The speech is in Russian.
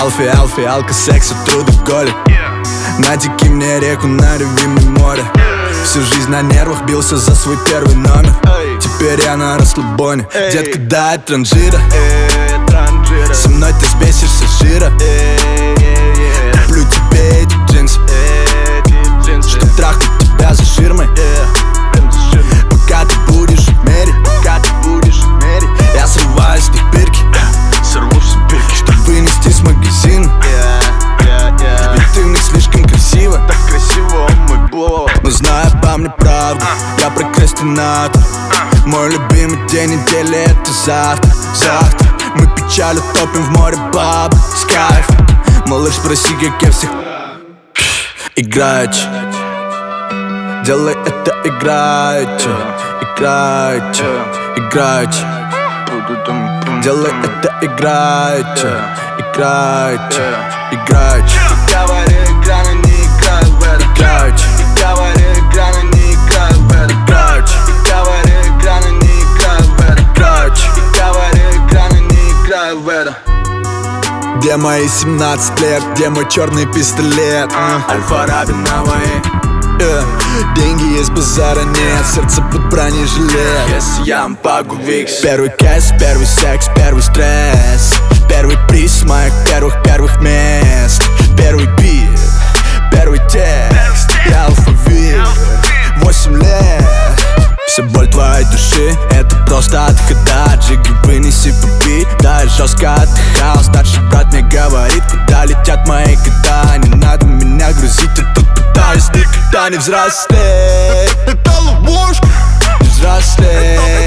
Алфи, алка, секса, трудоголик. Натеки мне реку на любимое море. Всю жизнь на нервах бился за свой первый номер. Теперь я на расслабоне. Детка, дай транжира. Со мной ты сбесишься жира. Куплю тебе эти джинсы, что трахнуть тебя за ширмой. Пока ты будешь в мире, я срываюсь с пирки, чтоб вынести с магазина. Ведь ты мне слишком красиво, так красиво, мой бог. но знай обо мне правду, я прокрастинатор. Мой любимый день недели — это завтра. Мы печаль утопим в море баб с кайфом. Малыш, спроси, как я всех играючи. Делай это играючи. Делай это играючи. Говори, игра, но не играю в это. Говори, игра, но не играю в это. Говори, игра, но не играю в это. Говори, игра, но не играю в это. Где мои 17 лет, где мой черный пистолет? Аль-Фараби на моей. Деньги есть, базара нет, сердце под бронежилет. Если я могу викс. Первый кэс, первый секс, первый стресс. Первый приз моих первых мест. Первый бит, первый текст. Я алфавит, 8 лет. Вся боль твоей души — это просто отхода. Джиги, вынеси попить, да, я жестко отдыхал. Старший брат мне говорит, куда летят мои года. Не надо меня грузить, я тут пытаюсь никогда не взрослеть. Это ловушка, Не взрослеть.